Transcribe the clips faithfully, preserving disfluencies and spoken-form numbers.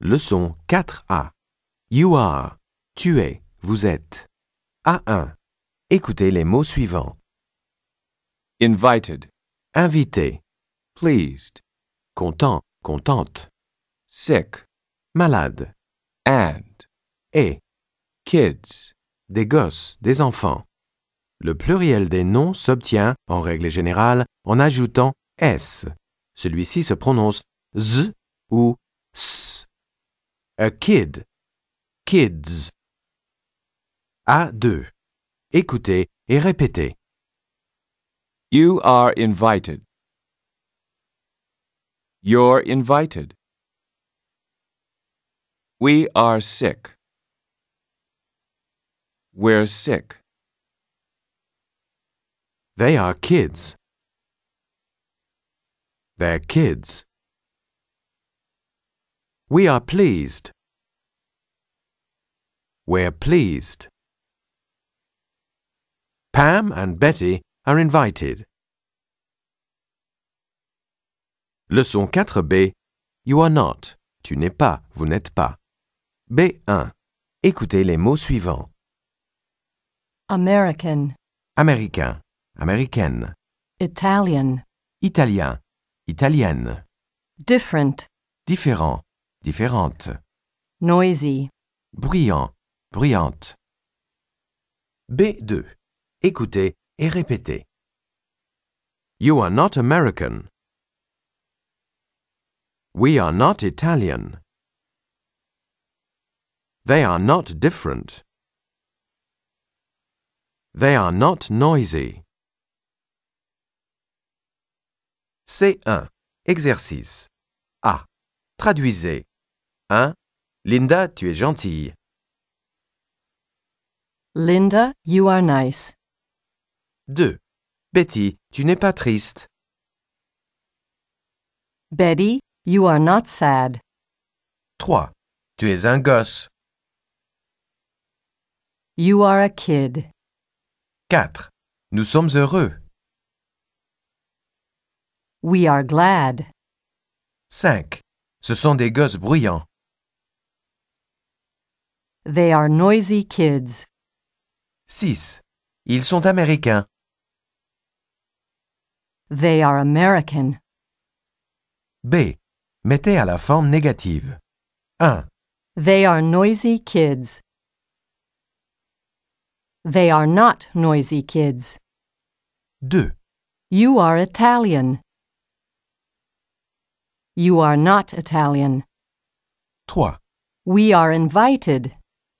Leçon quatre A. You are. Tu es. Vous êtes. A un. Écoutez les mots suivants. Invited, Invité. pleased, Content. Contente. sick, Malade. and, Et. kids. Des gosses. Des enfants. Le pluriel des noms s'obtient, en règle générale, en ajoutant S. Celui-ci se prononce Z ou S. A kid. Kids. A deux. Écoutez et répétez. You are invited. You're invited. We are sick. We're sick. They are kids. They're kids. We are pleased. We're pleased. Pam and Betty are invited. Leçon quatre B. You are not. Tu n'es pas. Vous n'êtes pas. B un. Écoutez les mots suivants. American, Américain. Américaine. Italian, Italien. Italienne. different, Différent. Différente. noisy, Bruyant. Bruyante. B deux. Écoutez et répétez. You are not American. We are not Italian. They are not different. They are not noisy. C un. Exercice. A. Traduisez. un. Linda, tu es gentille. Linda, you are nice. deux. Betty, tu n'es pas triste. Betty, you are not sad. trois. Tu es un gosse. You are a kid. quatre. Nous sommes heureux. We are glad. cinq. Ce sont des gosses bruyants. They are noisy kids. six. Ils sont américains. They are American. B. Mettez à la forme négative. un. They are noisy kids. They are not noisy kids. deux. You are Italian. You are not Italian. trois. We are invited.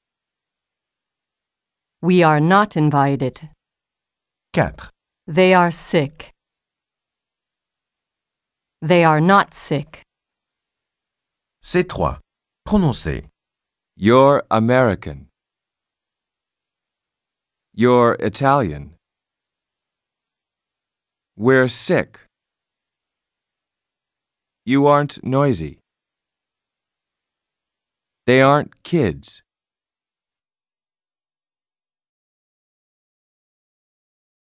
We are not invited. quatre. They are sick. They are not sick. C trois. Prononcez. You're American. You're Italian. We're sick. You aren't noisy. They aren't kids.